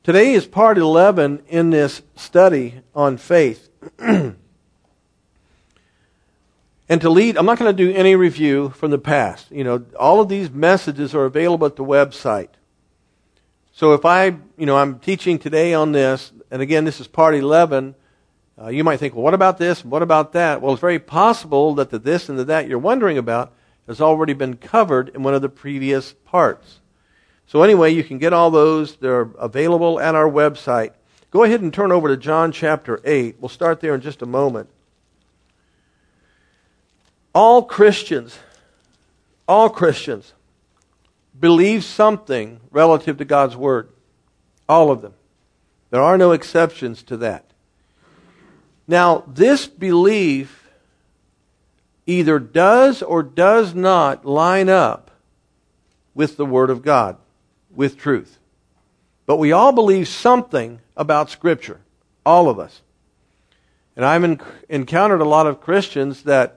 Today is part 11 in this study on faith. And to lead, I'm not going to do any review from the past. All of these messages are available at the website. So if I'm teaching today on this, and again, this is part 11, you might think, well, what about this? What about that? Well, it's very possible that the this and the that you're wondering about has already been covered in one of the previous parts. So anyway, you can get all those. They're available at our website. Go ahead and turn over to John chapter 8. We'll start there in just a moment. All Christians believe something relative to God's Word. All of them. There are no exceptions to that. Now, this belief either does or does not line up with the Word of God, with truth. But we all believe something about Scripture. All of us. And I've encountered a lot of Christians that,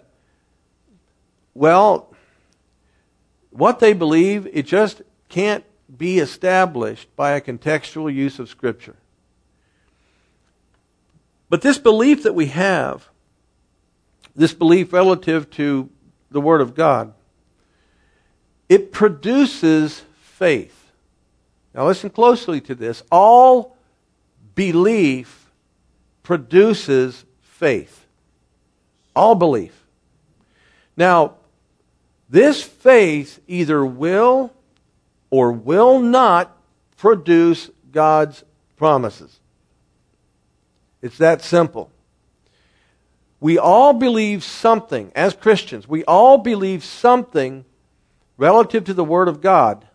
well, what they believe, it just can't be established by a contextual use of Scripture. But this belief that we have, this belief relative to the Word of God, it produces faith. Now listen closely to this. All belief produces faith. All belief. Now, this faith either will or will not produce God's promises. It's that simple. We all believe something, as Christians, we all believe something relative to the Word of God.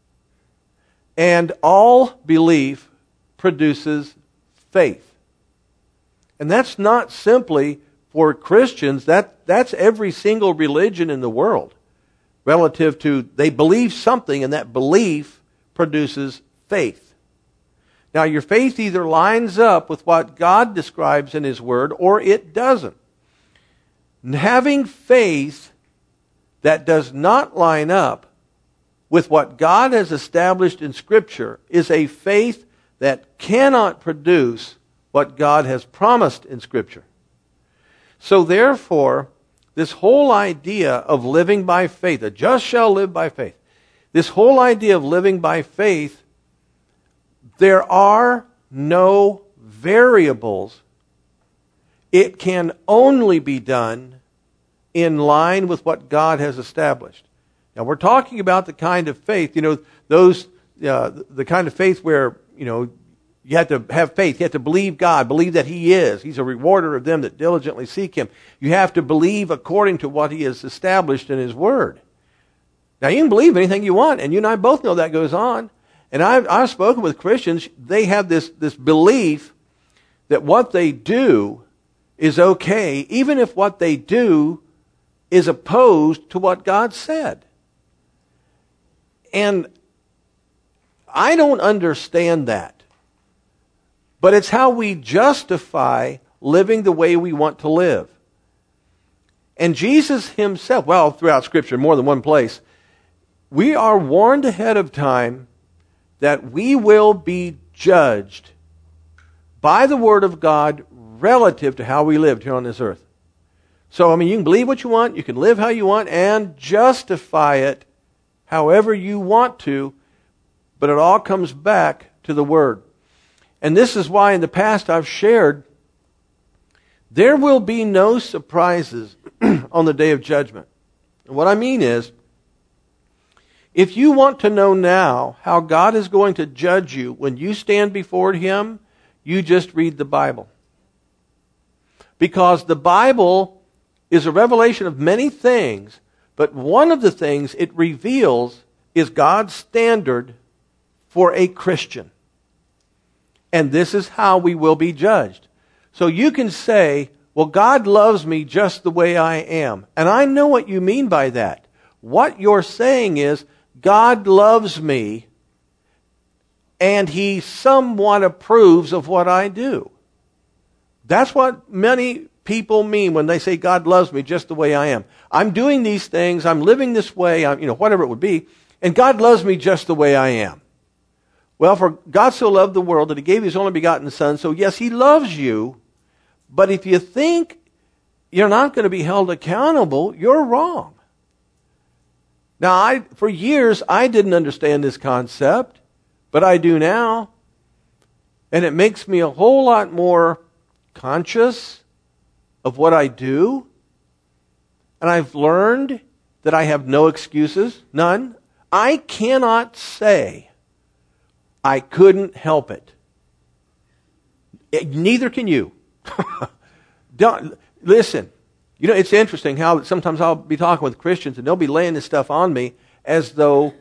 And all belief produces faith. And that's not simply for Christians. That's every single religion in the world. Relative to, they believe something, and that belief produces faith. Now, your faith either lines up with what God describes in His Word, or it doesn't. And having faith that does not line up with what God has established in Scripture is a faith that cannot produce what God has promised in Scripture. So therefore, this whole idea of living by faith, the just shall live by faith, this whole idea of living by faith, there are no variables. It can only be done in line with what God has established. Now we're talking about the kind of faith, the kind of faith where, you have to have faith. You have to believe God, believe that He is. He's a rewarder of them that diligently seek Him. You have to believe according to what He has established in His Word. Now you can believe anything you want, and you and I both know that goes on. And I've spoken with Christians, they have this belief that what they do is okay, even if what they do is opposed to what God said. And I don't understand that. But it's how we justify living the way we want to live. And Jesus Himself, well, throughout Scripture, more than one place, we are warned ahead of time that we will be judged by the Word of God relative to how we lived here on this earth. So, you can believe what you want, you can live how you want, and justify it however you want to, but it all comes back to the Word. And this is why in the past I've shared, there will be no surprises on the day of judgment. And what I mean is, if you want to know now how God is going to judge you when you stand before Him, you just read the Bible. Because the Bible is a revelation of many things, but one of the things it reveals is God's standard for a Christian. And this is how we will be judged. So you can say, well, God loves me just the way I am. And I know what you mean by that. What you're saying is, God loves me, and He somewhat approves of what I do. That's what many people mean when they say God loves me just the way I am. I'm doing these things, I'm living this way, whatever it would be, and God loves me just the way I am. Well, for God so loved the world that he gave his only begotten Son, so yes, he loves you, but if you think you're not going to be held accountable, you're wrong. Now, for years, I didn't understand this concept, but I do now. And it makes me a whole lot more conscious of what I do. And I've learned that I have no excuses, none. I cannot say I couldn't help it. Neither can you. Listen, it's interesting how sometimes I'll be talking with Christians and they'll be laying this stuff on me as though,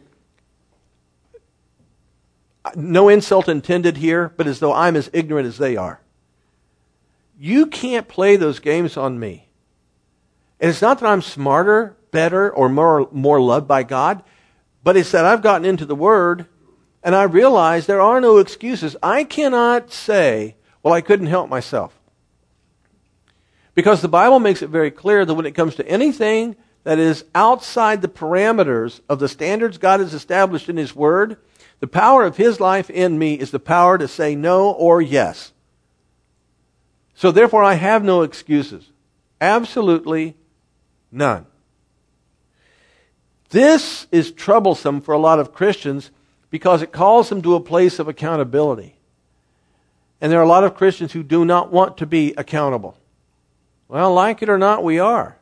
no insult intended here, but as though I'm as ignorant as they are. You can't play those games on me. And it's not that I'm smarter, better, or more loved by God, but it's that I've gotten into the Word and I realize there are no excuses. I cannot say, well, I couldn't help myself. Because the Bible makes it very clear that when it comes to anything that is outside the parameters of the standards God has established in His Word, the power of His life in me is the power to say no or yes. So therefore I have no excuses. Absolutely none. This is troublesome for a lot of Christians because it calls them to a place of accountability. And there are a lot of Christians who do not want to be accountable. Well, like it or not, we are.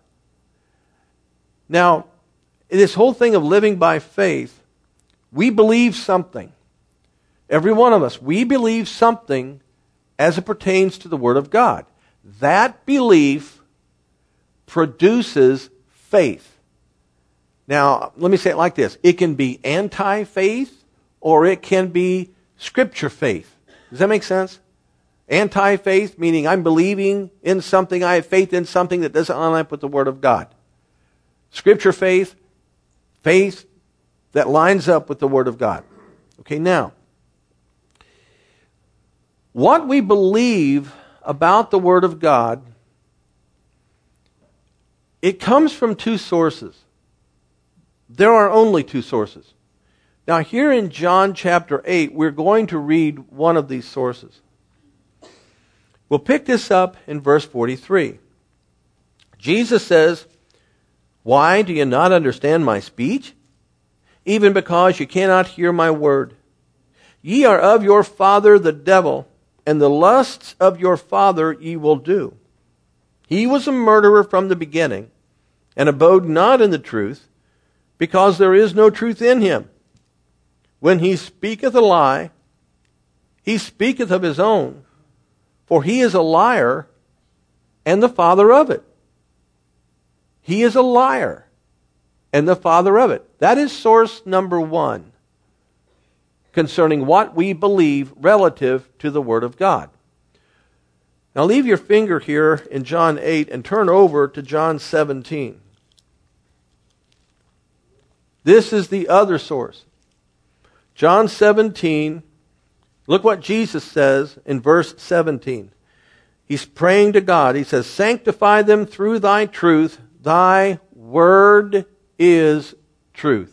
Now, this whole thing of living by faith, we believe something. Every one of us, we believe something as it pertains to the Word of God. That belief produces faith. Now, let me say it like this. It can be anti-faith or it can be Scripture faith. Does that make sense? Anti-faith, meaning I'm believing in something, I have faith in something that doesn't line up with the Word of God. Scripture faith, faith that lines up with the Word of God. Okay, now, what we believe about the Word of God, it comes from two sources. There are only two sources. Now, here in John chapter 8, we're going to read one of these sources. We'll pick this up in verse 43. Jesus says, "Why do you not understand my speech? Even because you cannot hear my word. Ye are of your father the devil, and the lusts of your father ye will do. He was a murderer from the beginning, and abode not in the truth, because there is no truth in him. When he speaketh a lie, he speaketh of his own, for he is a liar and the father of it." He is a liar and the father of it. That is source number one concerning what we believe relative to the Word of God. Now leave your finger here in John 8 and turn over to John 17. This is the other source. John 17, look what Jesus says in verse 17. He's praying to God. He says, "Sanctify them through thy truth. Thy word is truth."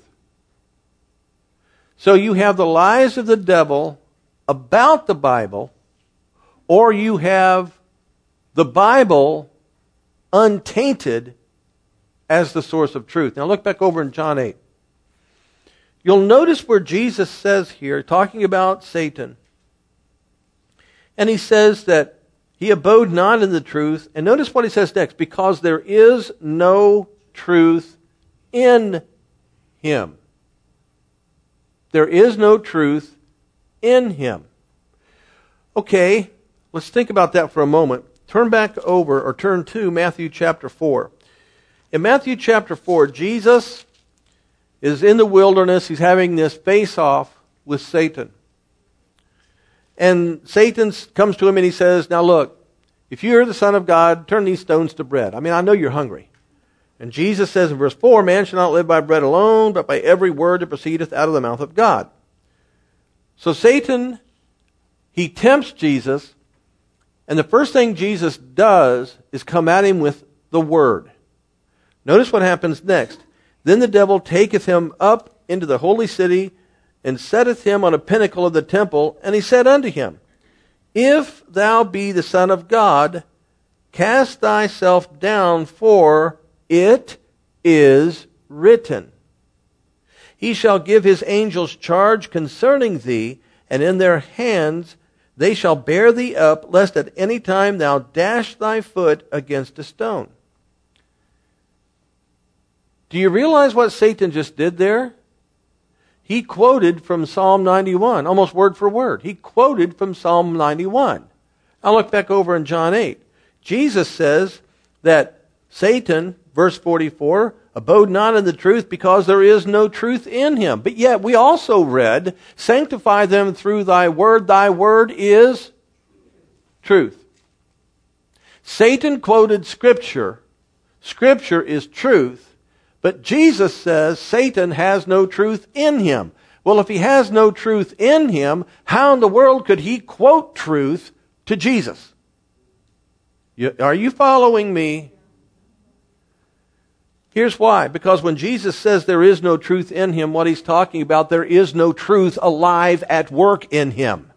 So you have the lies of the devil about the Bible, or you have the Bible untainted as the source of truth. Now look back over in John 8. You'll notice where Jesus says here, talking about Satan, and he says that he abode not in the truth. And notice what he says next, because there is no truth in him. There is no truth in him. Okay, let's think about that for a moment. Turn back over, or turn to Matthew chapter 4. In Matthew chapter 4, Jesus is in the wilderness. He's having this face-off with Satan. And Satan comes to him and he says, "Now look, if you are the Son of God, turn these stones to bread. I mean, I know you're hungry." And Jesus says in verse 4, "Man shall not live by bread alone, but by every word that proceedeth out of the mouth of God." So Satan, he tempts Jesus, and the first thing Jesus does is come at him with the word. Notice what happens next. "Then the devil taketh him up into the holy city, and setteth him on a pinnacle of the temple. And he said unto him, If thou be the Son of God, cast thyself down, for it is written, He shall give his angels charge concerning thee, and in their hands they shall bear thee up, lest at any time thou dash thy foot against a stone. Do you realize what Satan just did there? He quoted from Psalm 91, almost word for word. He quoted from Psalm 91. I'll look back over in John 8. Jesus says that Satan, verse 44, abode not in the truth because there is no truth in him. But yet we also read, sanctify them through thy word is truth. Satan quoted Scripture. Scripture is truth. But Jesus says Satan has no truth in him. Well, if he has no truth in him, how in the world could he quote truth to Jesus? Are you following me? Here's why. Because when Jesus says there is no truth in him, what he's talking about, there is no truth alive at work in him.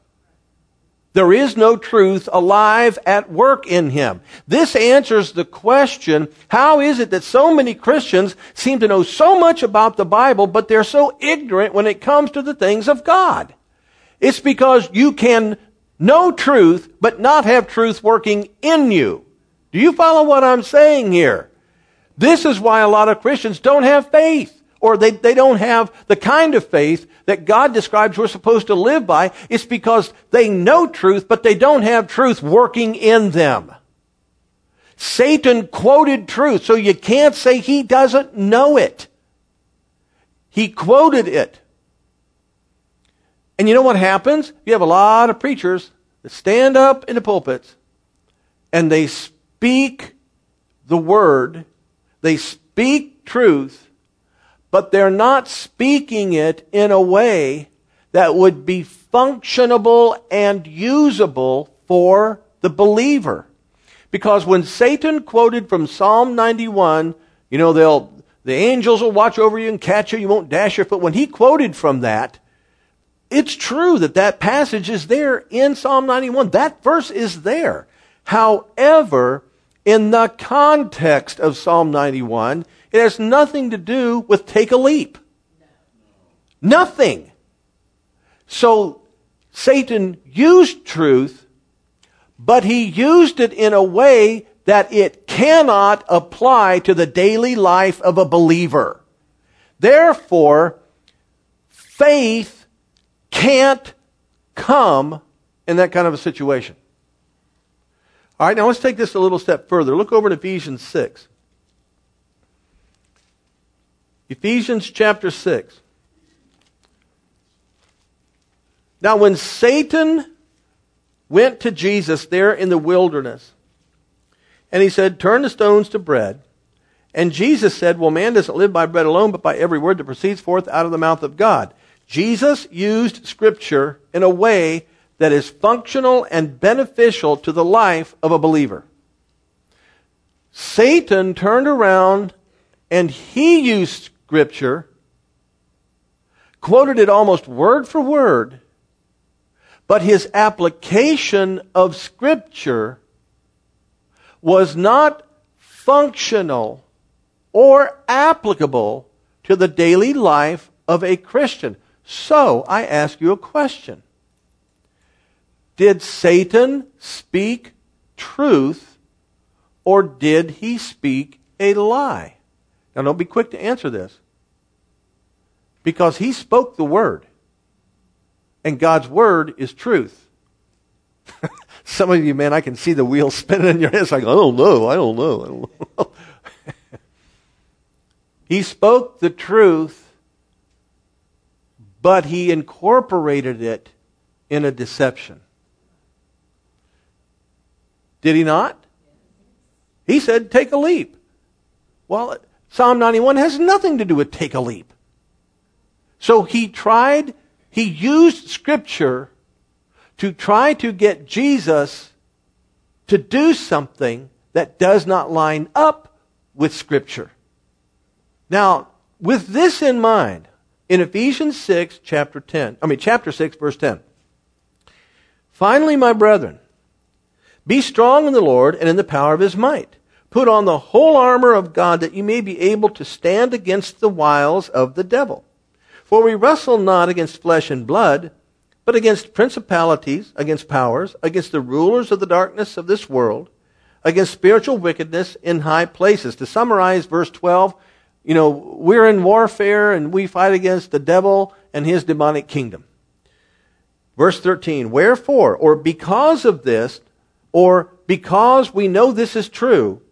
There is no truth alive at work in him. This answers the question, how is it that so many Christians seem to know so much about the Bible, but they're so ignorant when it comes to the things of God? It's because you can know truth, but not have truth working in you. Do you follow what I'm saying here? This is why a lot of Christians don't have faith. Or they don't have the kind of faith that God describes we're supposed to live by. It's because they know truth, but they don't have truth working in them. Satan quoted truth, so you can't say he doesn't know it. He quoted it. And you know what happens? You have a lot of preachers that stand up in the pulpits and they speak the word, they speak truth, but they're not speaking it in a way that would be functionable and usable for the believer. Because when Satan quoted from Psalm 91, the angels will watch over you and catch you, you won't dash your foot. When he quoted from that, it's true that passage is there in Psalm 91. That verse is there. However, in the context of Psalm 91, it has nothing to do with take a leap. Nothing. So Satan used truth, but he used it in a way that it cannot apply to the daily life of a believer. Therefore, faith can't come in that kind of a situation. All right, now let's take this a little step further. Look over at Ephesians 6. Ephesians chapter 6. Now when Satan went to Jesus there in the wilderness, and he said, turn the stones to bread, and Jesus said, well, man doesn't live by bread alone, but by every word that proceeds forth out of the mouth of God. Jesus used Scripture in a way that is functional and beneficial to the life of a believer. Satan turned around and he used Scripture, quoted it almost word for word, but his application of Scripture was not functional or applicable to the daily life of a Christian. So, I ask you a question. Did Satan speak truth, or did he speak a lie? Now, don't be quick to answer this. Because he spoke the word. And God's word is truth. Some of you, man, I can see the wheels spinning in your head. It's like, I don't know. He spoke the truth, but he incorporated it in a deception. Did he not? He said, take a leap. Well, Psalm 91 has nothing to do with take a leap. So he used Scripture to try to get Jesus to do something that does not line up with Scripture. Now, with this in mind, in Ephesians 6, chapter 6, verse 10. Finally, my brethren, be strong in the Lord and in the power of his might. Put on the whole armor of God that you may be able to stand against the wiles of the devil. For we wrestle not against flesh and blood, but against principalities, against powers, against the rulers of the darkness of this world, against spiritual wickedness in high places. To summarize verse 12, we're in warfare and we fight against the devil and his demonic kingdom. Verse 13, wherefore, or because of this, or because we know this is true,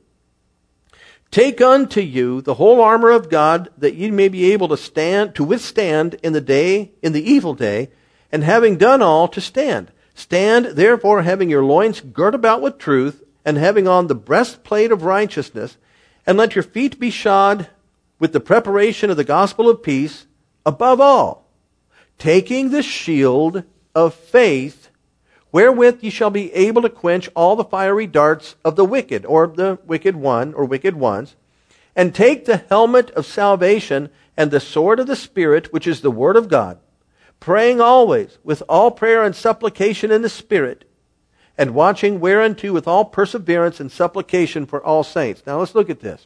take unto you the whole armor of God, that ye may be able to withstand in the evil day, and having done all, to stand. Stand therefore, having your loins girt about with truth, and having on the breastplate of righteousness, and let your feet be shod with the preparation of the gospel of peace, above all, taking the shield of faith, wherewith ye shall be able to quench all the fiery darts of the wicked, or the wicked one, or wicked ones, and take the helmet of salvation and the sword of the Spirit, which is the word of God, praying always with all prayer and supplication in the Spirit, and watching whereunto with all perseverance and supplication for all saints. Now let's look at this.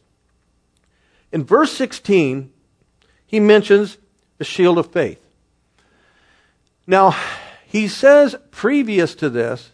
In verse 16, he mentions the shield of faith. Now, he says previous to this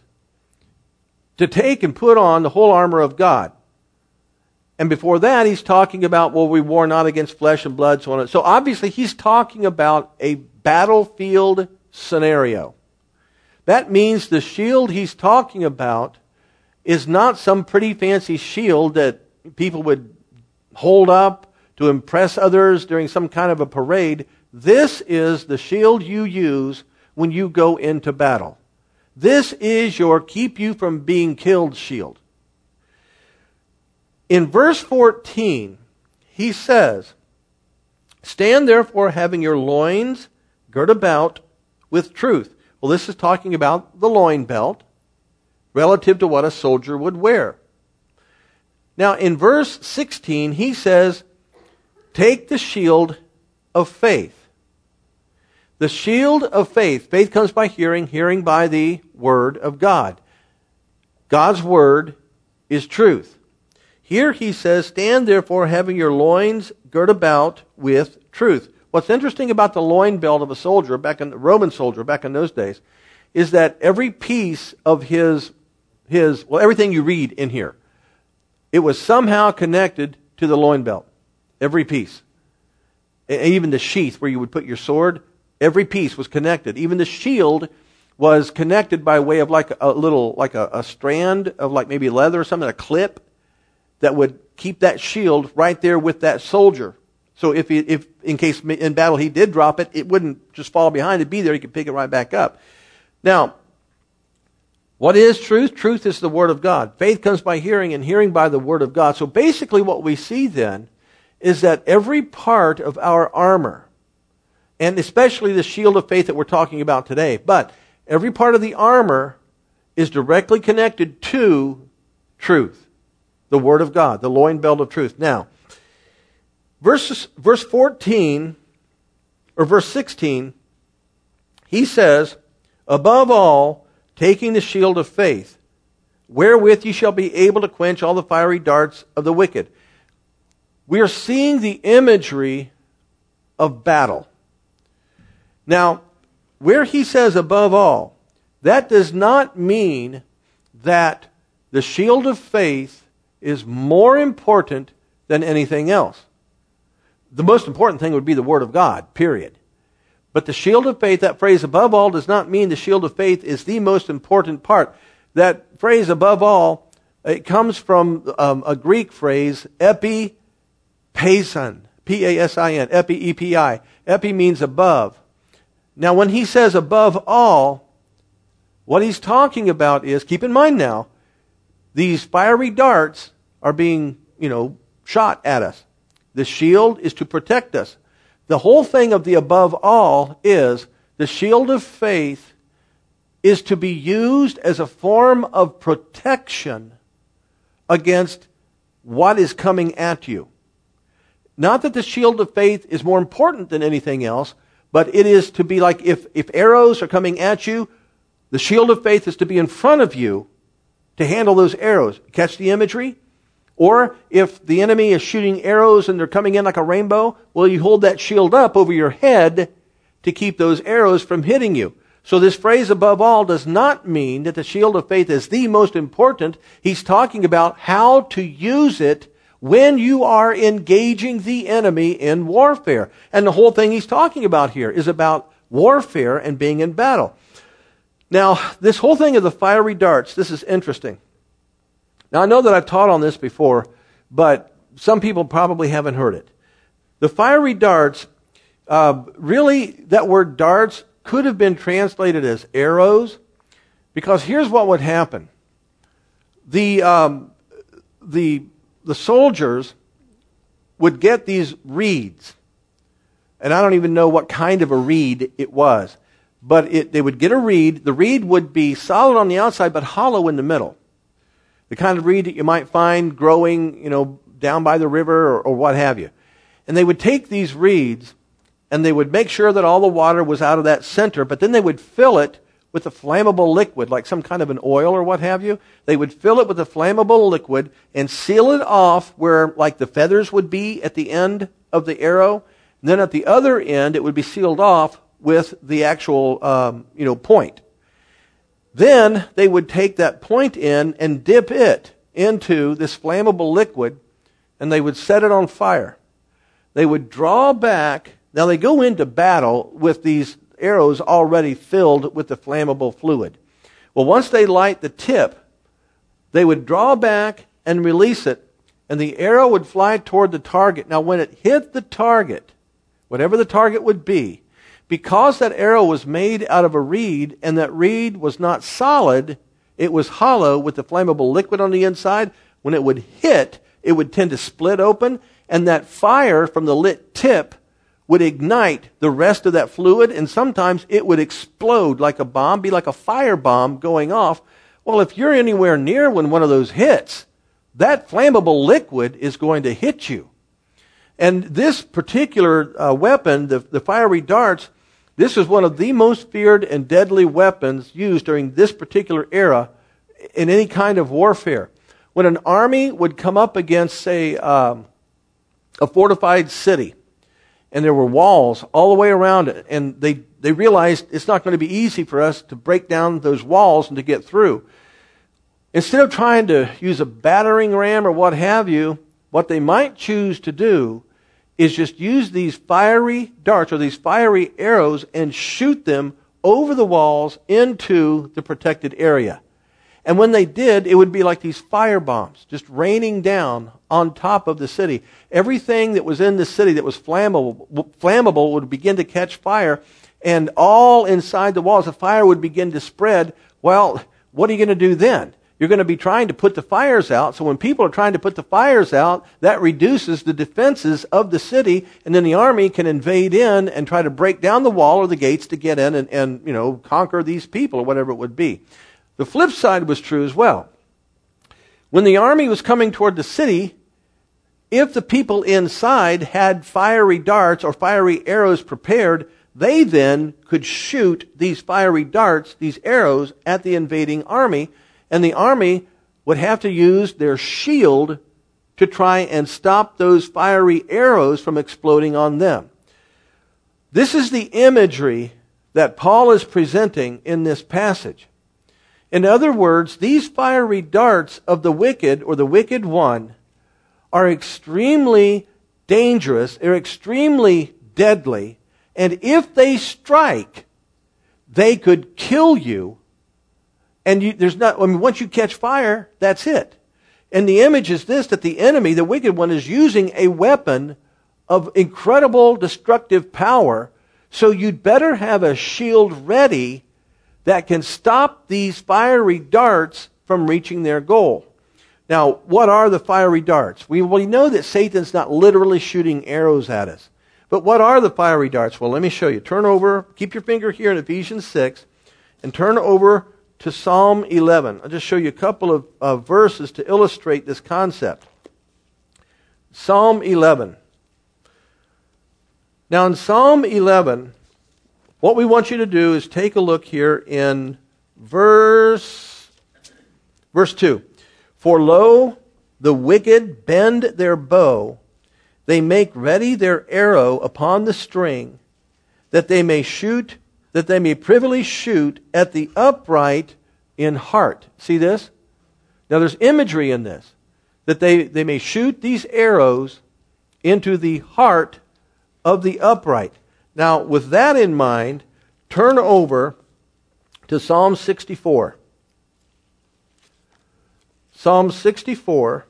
to take and put on the whole armor of God. And before that, he's talking about, we war not against flesh and blood, so on. So obviously, he's talking about a battlefield scenario. That means the shield he's talking about is not some pretty fancy shield that people would hold up to impress others during some kind of a parade. This is the shield you use when you go into battle. This is your keep you from being killed shield. In verse 14, he says, stand therefore having your loins girt about with truth. Well, this is talking about the loin belt relative to what a soldier would wear. Now, in verse 16, he says, take the shield of faith. The shield of faith. Faith comes by hearing, hearing by the word of God. God's word is truth. Here he says, stand therefore having your loins girt about with truth. What's interesting about the loin belt of a soldier, the Roman soldier back in those days, is that every piece of everything you read in here, it was somehow connected to the loin belt. Every piece. Even the sheath where you would put your sword, every piece was connected. Even the shield was connected by way of like a strand of like maybe leather or something, a clip that would keep that shield right there with that soldier. So if in case in battle he did drop it, it wouldn't just fall behind. It'd be there. He could pick it right back up. Now, what is truth? Truth is the word of God. Faith comes by hearing, and hearing by the word of God. So basically what we see then is that every part of our armor, and especially the shield of faith that we're talking about today, but every part of the armor is directly connected to truth, the word of God, the loin belt of truth. Now, verse 14, or verse 16, he says, above all, taking the shield of faith, wherewith ye shall be able to quench all the fiery darts of the wicked. We are seeing the imagery of battle. Now, where he says above all, that does not mean that the shield of faith is more important than anything else. The most important thing would be the Word of God, period. But the shield of faith, that phrase above all, does not mean the shield of faith is the most important part. That phrase above all, it comes from a Greek phrase, epi-pason, P-A-S-I-N, epi, E-P-I. Epi means above. Now, when he says above all, what he's talking about is, keep in mind now, these fiery darts are being, shot at us. The shield is to protect us. The whole thing of the above all is the shield of faith is to be used as a form of protection against what is coming at you. Not that the shield of faith is more important than anything else, but it is to be like if arrows are coming at you, the shield of faith is to be in front of you to handle those arrows. Catch the imagery? Or if the enemy is shooting arrows and they're coming in like a rainbow, well, you hold that shield up over your head to keep those arrows from hitting you. So this phrase above all does not mean that the shield of faith is the most important. He's talking about how to use it when you are engaging the enemy in warfare. And the whole thing he's talking about here is about warfare and being in battle. Now, this whole thing of the fiery darts, this is interesting. Now, I know that I've taught on this before, but some people probably haven't heard it. The fiery darts, really, that word darts could have been translated as arrows, because here's what would happen. The soldiers would get these reeds, and I don't even know what kind of a reed it was, but they would get a reed. The reed would be solid on the outside, but hollow in the middle. The kind of reed that you might find growing, down by the river or what have you. And they would take these reeds and they would make sure that all the water was out of that center, but then they would fill it with a flammable liquid, like some kind of an oil or what have you. They would fill it with a flammable liquid and seal it off where like the feathers would be at the end of the arrow. And then at the other end, it would be sealed off with the actual, point. Then they would take that point in and dip it into this flammable liquid, and they would set it on fire. They would draw back. Now they go into battle with these arrows already filled with the flammable fluid. Well, once they light the tip, they would draw back and release it, and the arrow would fly toward the target. Now when it hit the target, whatever the target would be, because that arrow was made out of a reed, and that reed was not solid, it was hollow with the flammable liquid on the inside. When it would hit, it would tend to split open, and that fire from the lit tip would ignite the rest of that fluid, and sometimes it would explode like a bomb, be like a fire bomb going off. Well, if you're anywhere near when one of those hits, that flammable liquid is going to hit you. And this particular weapon, the fiery darts, this was one of the most feared and deadly weapons used during this particular era in any kind of warfare. When an army would come up against, say, a fortified city, and there were walls all the way around it, and they realized it's not going to be easy for us to break down those walls and to get through. Instead of trying to use a battering ram or what have you, what they might choose to do is just use these fiery darts or these fiery arrows and shoot them over the walls into the protected area. And when they did, it would be like these fire bombs just raining down on top of the city. Everything that was in the city that was flammable would begin to catch fire, and all inside the walls, the fire would begin to spread. Well, what are you going to do then? You're going to be trying to put the fires out. So when people are trying to put the fires out, that reduces the defenses of the city, and then the army can invade in and try to break down the wall or the gates to get in and conquer these people or whatever it would be. The flip side was true as well. When the army was coming toward the city, if the people inside had fiery darts or fiery arrows prepared, they then could shoot these fiery darts, these arrows, at the invading army, and the army would have to use their shield to try and stop those fiery arrows from exploding on them. This is the imagery that Paul is presenting in this passage. In other words, these fiery darts of the wicked or the wicked one are extremely dangerous, they're extremely deadly, and if they strike, they could kill you. And once you catch fire, that's it. And the image is this, that the enemy, the wicked one, is using a weapon of incredible destructive power, so you'd better have a shield ready that can stop these fiery darts from reaching their goal. Now, what are the fiery darts? We know that Satan's not literally shooting arrows at us. But what are the fiery darts? Well, let me show you. Turn over, keep your finger here in Ephesians 6, and turn over to Psalm 11. I'll just show you a couple of verses to illustrate this concept. Psalm 11. Now in Psalm 11, what we want you to do is take a look here in verse 2. For lo, the wicked bend their bow, they make ready their arrow upon the string, that they may privily shoot at the upright in heart. See this? Now there's imagery in this, that they may shoot these arrows into the heart of the upright. Now, with that in mind, turn over to Psalm 64. Psalm 64.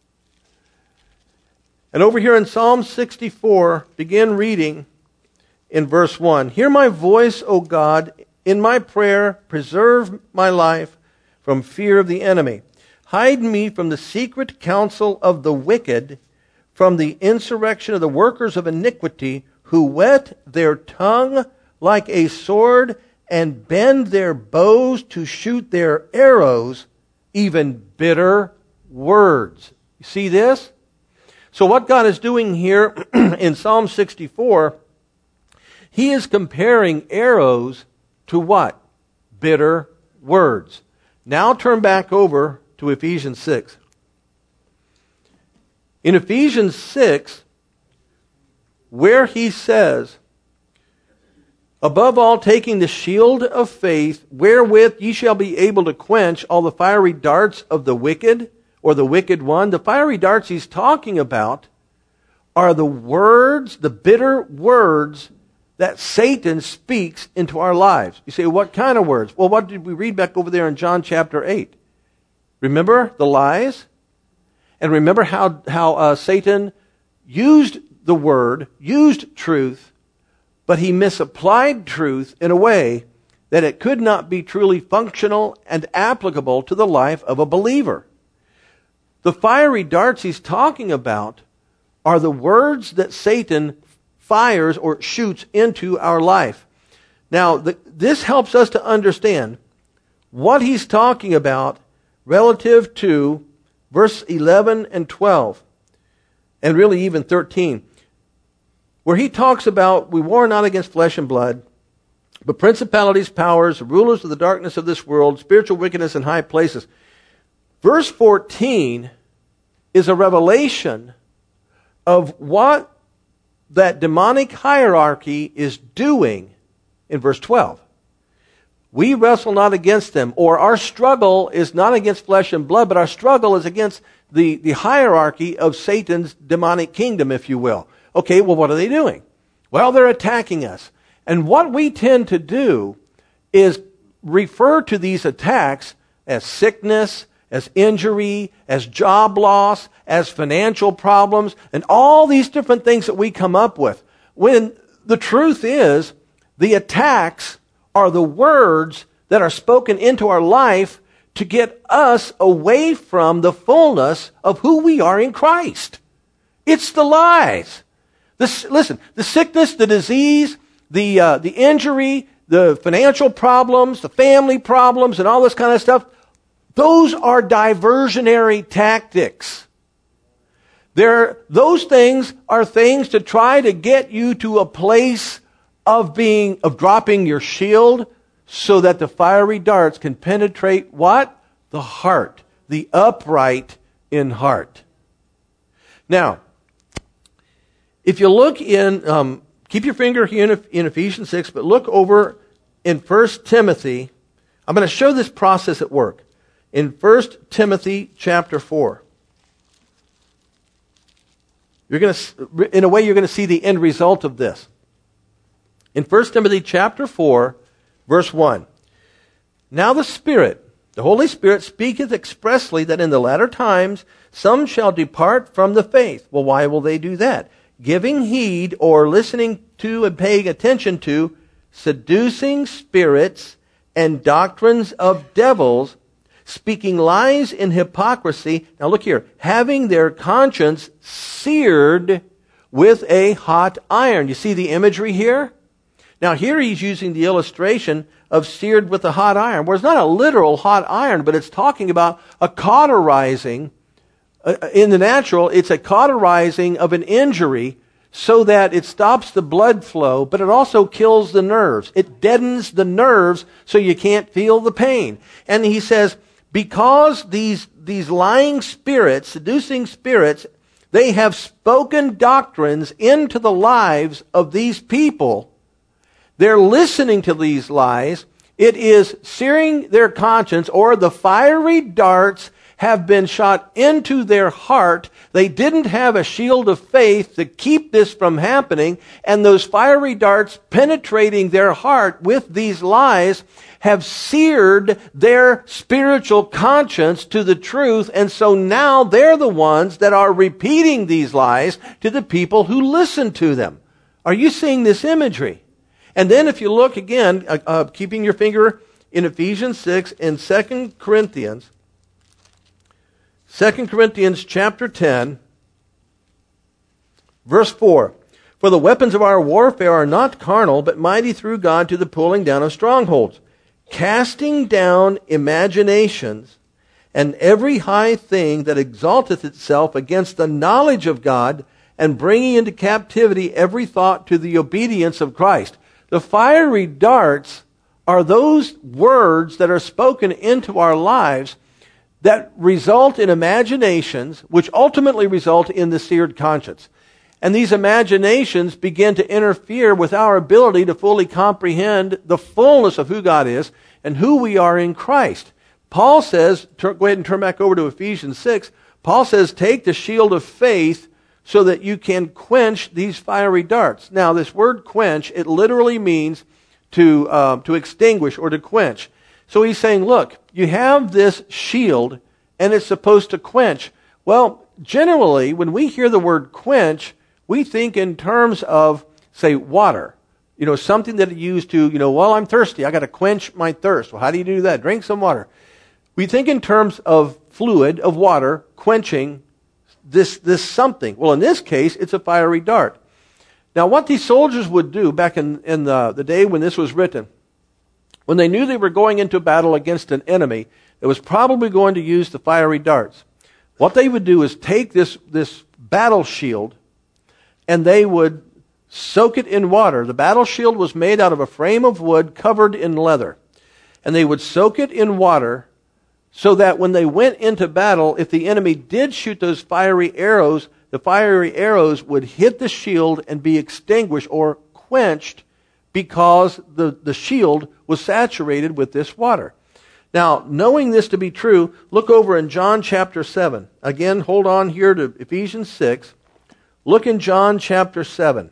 And over here in Psalm 64, begin reading in verse 1. Hear my voice, O God, in my prayer, preserve my life from fear of the enemy. Hide me from the secret counsel of the wicked, from the insurrection of the workers of iniquity, who whet their tongue like a sword and bend their bows to shoot their arrows, even bitter words. You see this? So what God is doing here in Psalm 64, He is comparing arrows to what? Bitter words. Now turn back over to Ephesians 6. In Ephesians 6, where he says, above all, taking the shield of faith, wherewith ye shall be able to quench all the fiery darts of the wicked, or the wicked one. The fiery darts he's talking about are the words, the bitter words that Satan speaks into our lives. You say, what kind of words? Well, what did we read back over there in John chapter 8? Remember the lies? And remember how Satan used the word, used truth, but he misapplied truth in a way that it could not be truly functional and applicable to the life of a believer. The fiery darts he's talking about are the words that Satan fires or shoots into our life. Now, this helps us to understand what he's talking about relative to verse 11 and 12, and really even 13, where he talks about, we war not against flesh and blood, but principalities, powers, rulers of the darkness of this world, spiritual wickedness in high places. Verse 14 is a revelation of what that demonic hierarchy is doing in verse 12. We wrestle not against them, or our struggle is not against flesh and blood, but our struggle is against the hierarchy of Satan's demonic kingdom, if you will. Okay, well, what are they doing? Well, they're attacking us. And what we tend to do is refer to these attacks as sickness, as injury, as job loss, as financial problems, and all these different things that we come up with. When the truth is, the attacks are the words that are spoken into our life to get us away from the fullness of who we are in Christ. It's the lies. Listen, the sickness, the disease, the injury, the financial problems, the family problems, and all this kind of stuff, those are diversionary tactics. Those things are things to try to get you to a place of dropping your shield so that the fiery darts can penetrate what? The heart. The upright in heart. Now, if you look in, keep your finger here in Ephesians 6, but look over in 1 Timothy. I'm going to show this process at work. In 1 Timothy chapter 4. In a way, you're going to see the end result of this. In 1 Timothy chapter 4, verse 1. Now the Spirit, the Holy Spirit, speaketh expressly that in the latter times some shall depart from the faith. Well, why will they do that? Giving heed or listening to and paying attention to seducing spirits and doctrines of devils, speaking lies in hypocrisy. Now look here. Having their conscience seared with a hot iron. You see the imagery here? Now here he's using the illustration of seared with a hot iron, where it's not a literal hot iron, but it's talking about a cauterizing. In the natural, it's a cauterizing of an injury so that it stops the blood flow, but it also kills the nerves. It deadens the nerves so you can't feel the pain. And he says, because these lying spirits, seducing spirits, they have spoken doctrines into the lives of these people. They're listening to these lies. It is searing their conscience, or the fiery darts have been shot into their heart. They didn't have a shield of faith to keep this from happening, and those fiery darts penetrating their heart with these lies have seared their spiritual conscience to the truth, and so now they're the ones that are repeating these lies to the people who listen to them. Are you seeing this imagery? And then if you look again, keeping your finger in Ephesians 6 and 2 Corinthians chapter 10, verse 4. For the weapons of our warfare are not carnal, but mighty through God to the pulling down of strongholds, casting down imaginations and every high thing that exalteth itself against the knowledge of God, and bringing into captivity every thought to the obedience of Christ. The fiery darts are those words that are spoken into our lives that result in imaginations, which ultimately result in the seared conscience. And these imaginations begin to interfere with our ability to fully comprehend the fullness of who God is and who we are in Christ. Paul says, go ahead and turn back over to Ephesians 6, Paul says, take the shield of faith so that you can quench these fiery darts. Now, this word quench, it literally means to extinguish or to quench. So he's saying, look, you have this shield and it's supposed to quench. Well, generally, when we hear the word quench, we think in terms of, say, water. You know, something that is used to, well, I'm thirsty. I got to quench my thirst. Well, how do you do that? Drink some water. We think in terms of fluid, of water, quenching this something. Well, in this case, it's a fiery dart. Now, what these soldiers would do back in the day when this was written, when they knew they were going into battle against an enemy that was probably going to use the fiery darts, what they would do is take this battle shield and they would soak it in water. The battle shield was made out of a frame of wood covered in leather. And they would soak it in water so that when they went into battle, if the enemy did shoot those fiery arrows, the fiery arrows would hit the shield and be extinguished or quenched because the shield was saturated with this water. Now, knowing this to be true, look over in John chapter 7. Again, hold on here to Ephesians 6. Look in John chapter 7.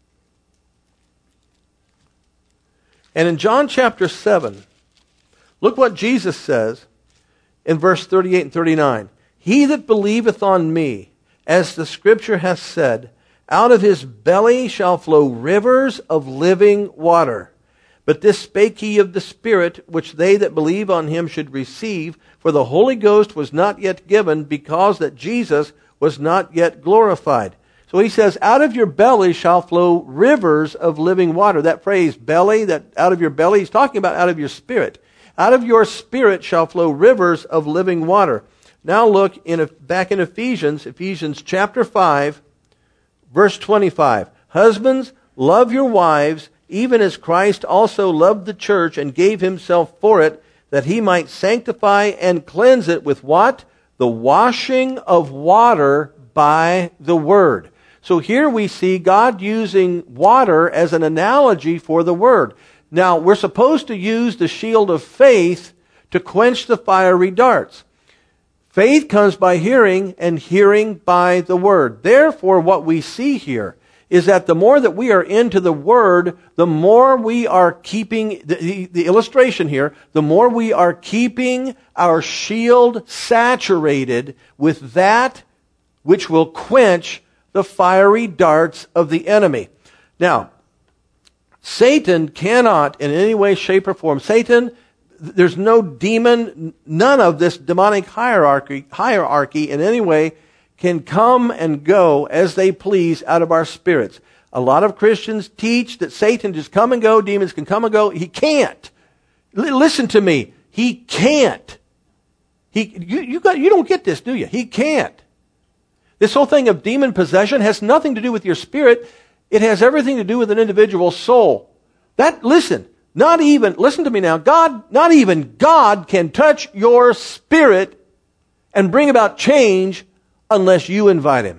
And in John chapter 7, look what Jesus says in verse 38 and 39. He that believeth on me, as the scripture hath said, out of his belly shall flow rivers of living water. But this spake he of the Spirit, which they that believe on him should receive, for the Holy Ghost was not yet given, because that Jesus was not yet glorified. So he says, out of your belly shall flow rivers of living water. That phrase, belly, that out of your belly, he's talking about out of your spirit. Out of your spirit shall flow rivers of living water. Now look back in Ephesians chapter 5, verse 25. Husbands, love your wives, even as Christ also loved the church and gave himself for it, that he might sanctify and cleanse it with what? The washing of water by the word. So here we see God using water as an analogy for the word. Now, we're supposed to use the shield of faith to quench the fiery darts. Faith comes by hearing, and hearing by the word. Therefore, what we see here is that the more that we are into the word, the more we are keeping, the illustration here, the more we are keeping our shield saturated with that which will quench the fiery darts of the enemy. Now, Satan cannot in any way, shape, or form, there's no demon, none of this demonic hierarchy in any way can come and go as they please out of our spirits. A lot of Christians teach that Satan just come and go, demons can come and go. He can't. Listen to me. He can't. You don't get this, do you? He can't. This whole thing of demon possession has nothing to do with your spirit. It has everything to do with an individual's soul. Listen to me now. Not even God can touch your spirit and bring about change unless you invite Him.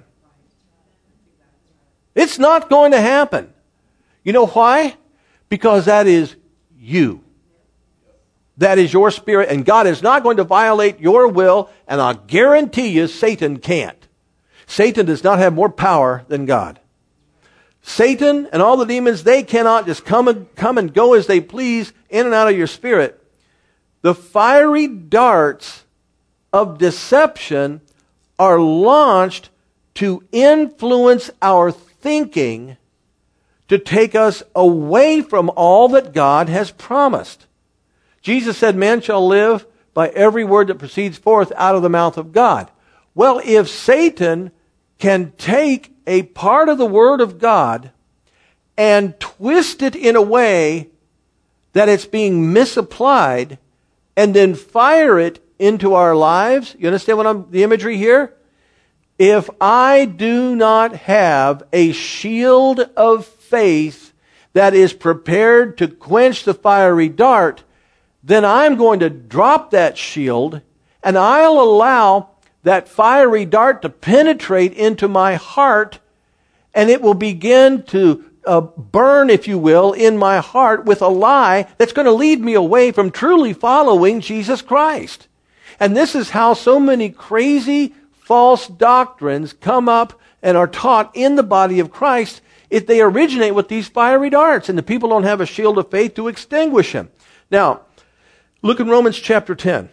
It's not going to happen. You know why? Because that is you. That is your spirit, and God is not going to violate your will, and I'll guarantee you Satan can't. Satan does not have more power than God. Satan and all the demons, they cannot just come and go as they please in and out of your spirit. The fiery darts of deception are launched to influence our thinking, to take us away from all that God has promised. Jesus said, man shall live by every word that proceeds forth out of the mouth of God. Well, if Satan can take a part of the Word of God and twist it in a way that it's being misapplied and then fire it into our lives, you understand the imagery here? If I do not have a shield of faith that is prepared to quench the fiery dart, then I'm going to drop that shield and I'll allow that fiery dart to penetrate into my heart, and it will begin to burn, if you will, in my heart with a lie that's going to lead me away from truly following Jesus Christ. And this is how so many crazy false doctrines come up and are taught in the body of Christ. If they originate with these fiery darts, and the people don't have a shield of faith to extinguish them. Now, look in Romans chapter 10.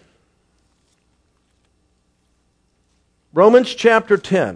Romans chapter 10.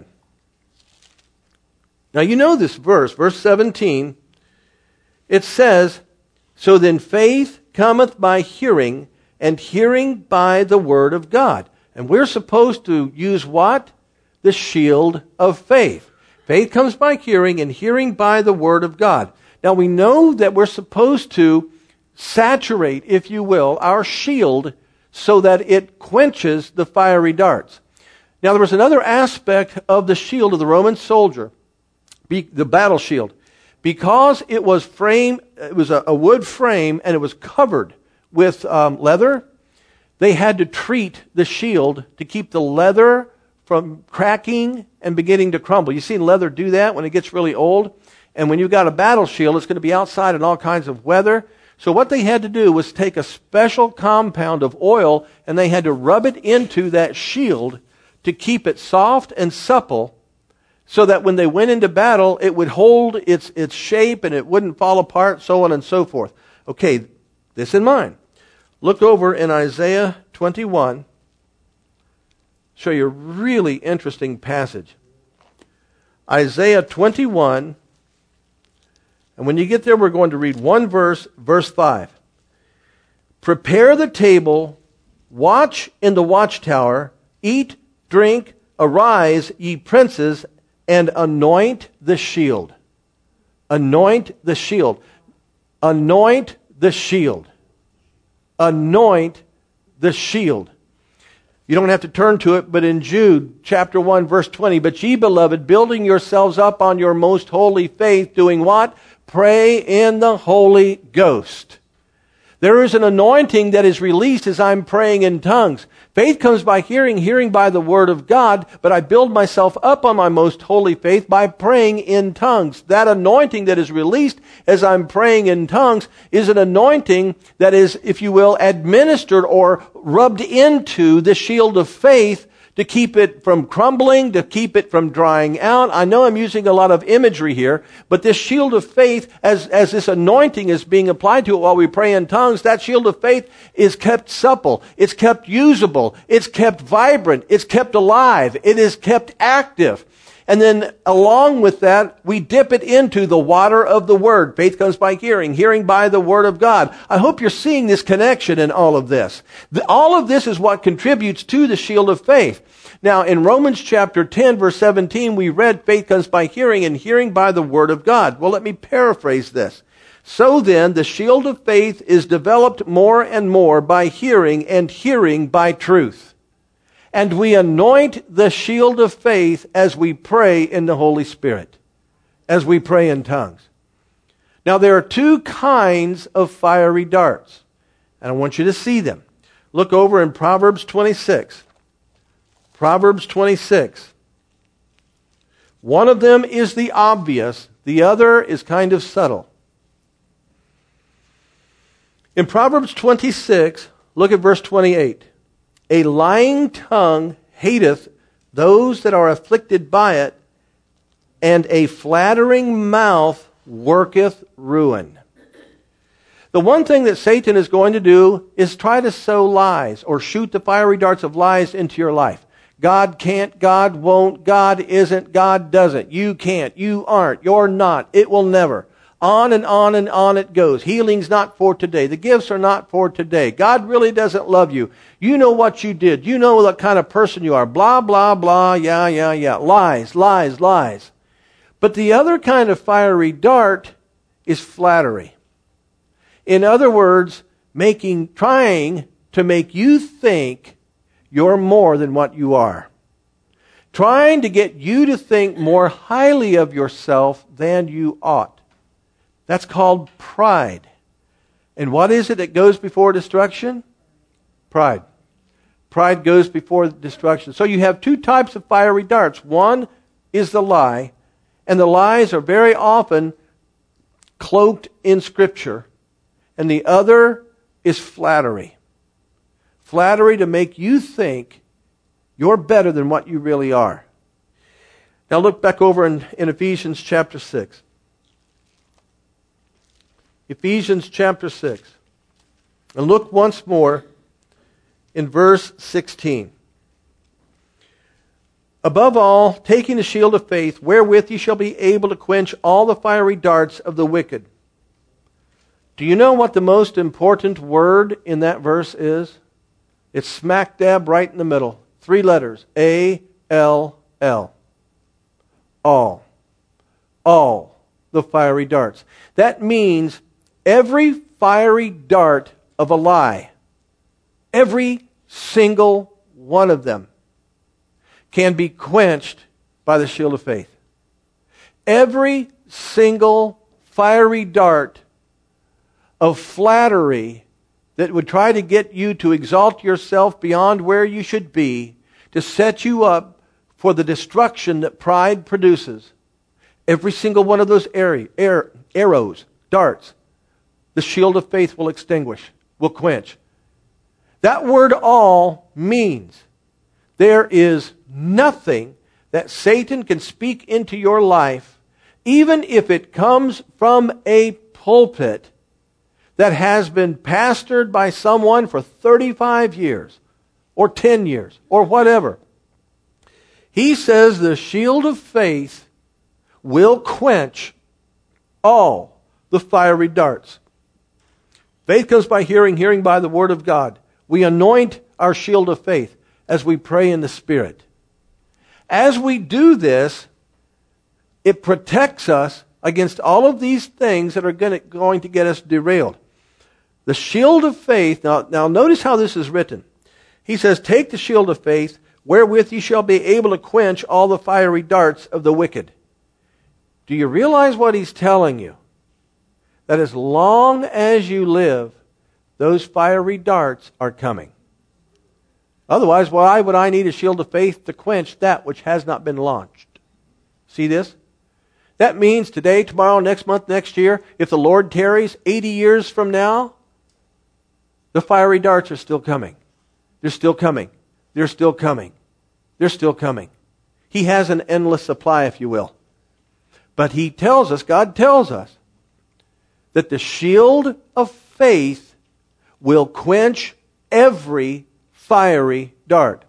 Now you know this verse, verse 17. It says, so then faith cometh by hearing, and hearing by the word of God. And we're supposed to use what? The shield of faith. Faith comes by hearing, and hearing by the word of God. Now we know that we're supposed to saturate, if you will, our shield so that it quenches the fiery darts. Now there was another aspect of the shield of the Roman soldier, the battle shield. Because it was a wood frame and it was covered with leather, they had to treat the shield to keep the leather from cracking and beginning to crumble. You've seen leather do that when it gets really old. And when you've got a battle shield, it's going to be outside in all kinds of weather. So what they had to do was take a special compound of oil and they had to rub it into that shield to keep it soft and supple so that when they went into battle, it would hold its shape and it wouldn't fall apart, so on and so forth. Okay, this in mind. Look over in Isaiah 21. Show you a really interesting passage. Isaiah 21. And when you get there, we're going to read one verse, verse 5. Prepare the table, watch in the watchtower, eat, drink, arise, ye princes, and anoint the shield. Anoint the shield. Anoint the shield. Anoint the shield. You don't have to turn to it, but in Jude chapter 1, verse 20, but ye, beloved, building yourselves up on your most holy faith, doing what? Pray in the Holy Ghost. There is an anointing that is released as I'm praying in tongues. Faith comes by hearing, hearing by the word of God, but I build myself up on my most holy faith by praying in tongues. That anointing that is released as I'm praying in tongues is an anointing that is, if you will, administered or rubbed into the shield of faith to keep it from crumbling, to keep it from drying out. I know I'm using a lot of imagery here, but this shield of faith, as this anointing is being applied to it while we pray in tongues, that shield of faith is kept supple, it's kept usable, it's kept vibrant, it's kept alive, it is kept active. And then along with that, we dip it into the water of the Word. Faith comes by hearing, hearing by the Word of God. I hope you're seeing this connection in all of this. All of this is what contributes to the shield of faith. Now, in Romans chapter 10, verse 17, we read, faith comes by hearing, and hearing by the Word of God. Well, let me paraphrase this. So then, the shield of faith is developed more and more by hearing, and hearing by truth. And we anoint the shield of faith as we pray in the Holy Spirit, as we pray in tongues. Now, there are two kinds of fiery darts, and I want you to see them. Look over in Proverbs 26. Proverbs 26. One of them is the obvious, the other is kind of subtle. In Proverbs 26, look at verse 28. A lying tongue hateth those that are afflicted by it, and a flattering mouth worketh ruin. The one thing that Satan is going to do is try to sow lies or shoot the fiery darts of lies into your life. God can't, God won't, God isn't, God doesn't. You can't, you aren't, you're not, it will never. On and on and on it goes. Healing's not for today. The gifts are not for today. God really doesn't love you. You know what you did. You know what kind of person you are. Blah, blah, blah, yeah. Lies, lies, lies. But the other kind of fiery dart is flattery. In other words, trying to make you think you're more than what you are. Trying to get you to think more highly of yourself than you ought. That's called pride. And what is it that goes before destruction? Pride. Pride goes before destruction. So you have two types of fiery darts. One is the lie, and the lies are very often cloaked in Scripture. And the other is flattery. Flattery to make you think you're better than what you really are. Now look back over in Ephesians chapter 6. Ephesians chapter 6. And look once more in verse 16. Above all, taking the shield of faith, wherewith ye shall be able to quench all the fiery darts of the wicked. Do you know what the most important word in that verse is? It's smack dab right in the middle. 3 letters. A-L-L. All. All the fiery darts. That means every fiery dart of a lie, every single one of them, can be quenched by the shield of faith. Every single fiery dart of flattery that would try to get you to exalt yourself beyond where you should be, to set you up for the destruction that pride produces. Every single one of those arrows, darts, the shield of faith will extinguish, will quench. That word all means there is nothing that Satan can speak into your life, even if it comes from a pulpit that has been pastored by someone for 35 years or 10 years or whatever. He says the shield of faith will quench all the fiery darts. Faith comes by hearing, hearing by the word of God. We anoint our shield of faith as we pray in the Spirit. As we do this, it protects us against all of these things that are going to get us derailed. The shield of faith, now notice how this is written. He says, take the shield of faith, wherewith ye shall be able to quench all the fiery darts of the wicked. Do you realize what he's telling you? That as long as you live, those fiery darts are coming. Otherwise, why would I need a shield of faith to quench that which has not been launched? See this? That means today, tomorrow, next month, next year, if the Lord tarries 80 years from now, the fiery darts are still coming. They're still coming. They're still coming. They're still coming. He has an endless supply, if you will. But he tells us, God tells us, that the shield of faith will quench every fiery dart.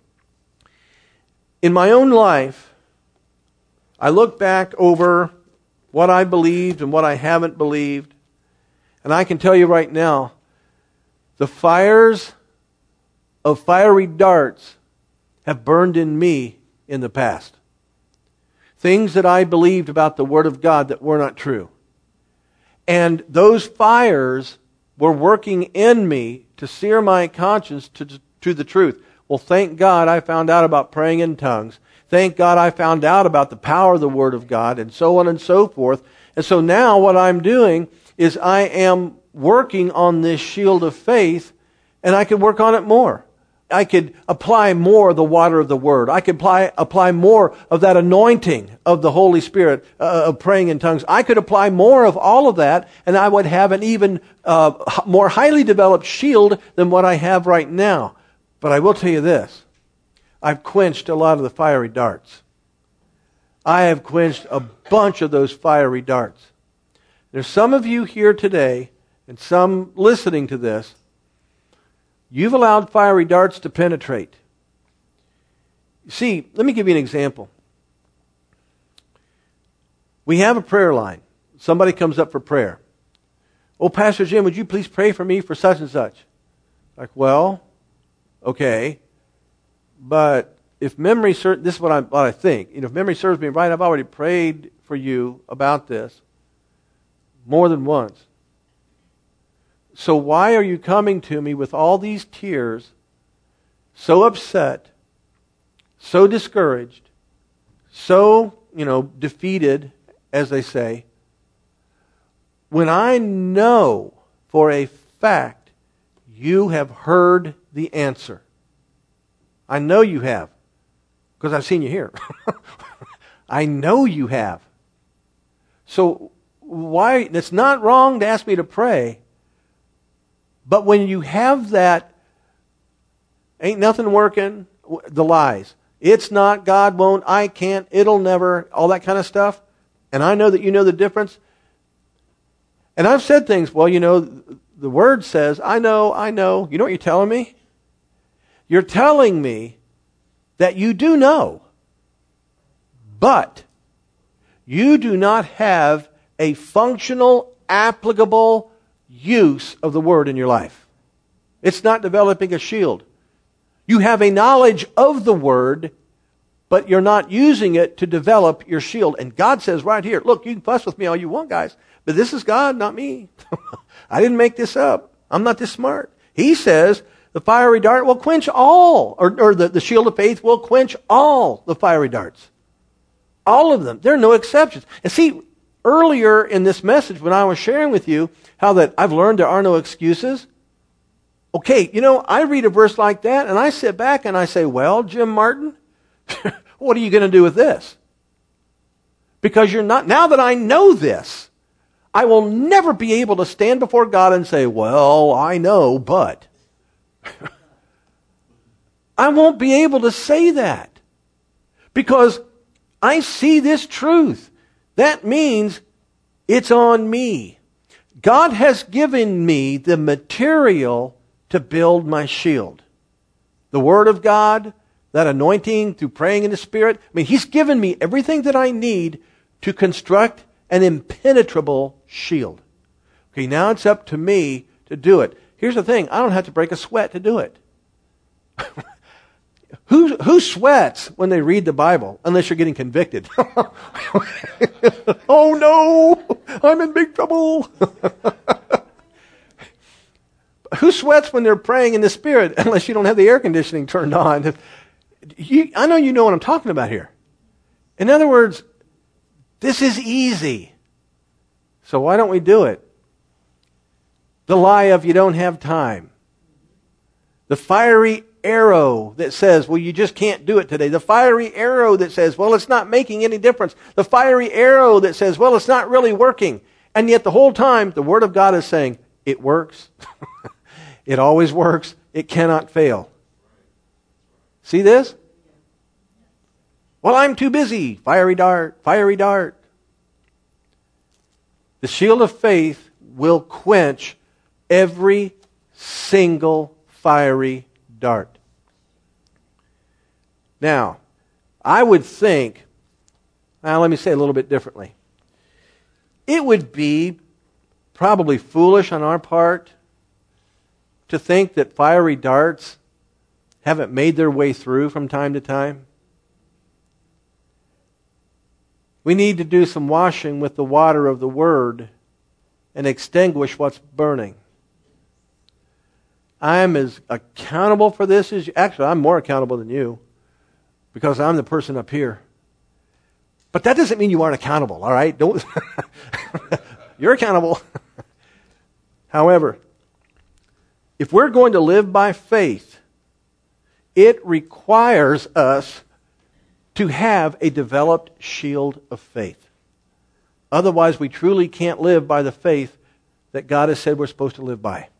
In my own life, I look back over what I believed and what I haven't believed, and I can tell you right now, the fires of fiery darts have burned in me in the past. Things that I believed about the Word of God that were not true. And those fires were working in me to sear my conscience to the truth. Well, thank God I found out about praying in tongues. Thank God I found out about the power of the Word of God, and so on and so forth. And so now what I'm doing is I am working on this shield of faith, and I could work on it more. I could apply more of the water of the Word. I could apply more of that anointing of the Holy Spirit, of praying in tongues. I could apply more of all of that, and I would have an even more highly developed shield than what I have right now. But I will tell you this. I've quenched a lot of the fiery darts. I have quenched a bunch of those fiery darts. There's some of you here today, and some listening to this, you've allowed fiery darts to penetrate. See, let me give you an example. We have a prayer line. Somebody comes up for prayer. Oh, Pastor Jim, would you please pray for me for such and such? Like, well, okay. But if memory serves, this is what I think. If memory serves me right, I've already prayed for you about this more than once. So why are you coming to me with all these tears, so upset, so discouraged, so, defeated, as they say, when I know for a fact you have heard the answer? I know you have, because I've seen you here. I know you have. So why? It's not wrong to ask me to pray. But when you have that, ain't nothing working, the lies. It's not, God won't, I can't, it'll never, all that kind of stuff. And I know that you know the difference. And I've said things, well, the Word says, I know. You know what you're telling me? You're telling me that you do know, but you do not have a functional, applicable use of the Word in your life. It's not developing a shield. You have a knowledge of the Word, but you're not using it to develop your shield. And God says right here, look, you can fuss with me all you want, guys, but this is God, not me. I didn't make this up. I'm not this smart. He says the fiery dart will quench all, or the shield of faith will quench all the fiery darts. All of them. There are no exceptions. And see, earlier in this message when I was sharing with you how that I've learned there are no excuses. Okay, I read a verse like that and I sit back and I say, well, Jim Martin, what are you going to do with this? Because now that I know this, I will never be able to stand before God and say, well, I know, but. I won't be able to say that because I see this truth. That means it's on me. God has given me the material to build my shield. The Word of God, that anointing through praying in the Spirit. He's given me everything that I need to construct an impenetrable shield. Okay, now it's up to me to do it. Here's the thing, I don't have to break a sweat to do it. Who sweats when they read the Bible, unless you're getting convicted? Oh no, I'm in big trouble. Who sweats when they're praying in the Spirit, unless you don't have the air conditioning turned on? I know you know what I'm talking about here. In other words, this is easy. So why don't we do it? The lie of you don't have time. The fiery arrow that says, well, you just can't do it today. The fiery arrow that says, well, it's not making any difference. The fiery arrow that says, well, it's not really working. And yet the whole time, the Word of God is saying, it works. It always works. It cannot fail. See this? Well, I'm too busy. Fiery dart, fiery dart. The shield of faith will quench every single fiery dart. Now, I would think, let me say it a little bit differently. It would be probably foolish on our part to think that fiery darts haven't made their way through from time to time. We need to do some washing with the water of the Word and extinguish what's burning. I'm as accountable for this as you. Actually, I'm more accountable than you because I'm the person up here. But that doesn't mean you aren't accountable, all right? Don't. You're accountable. However, if we're going to live by faith, it requires us to have a developed shield of faith. Otherwise, we truly can't live by the faith that God has said we're supposed to live by.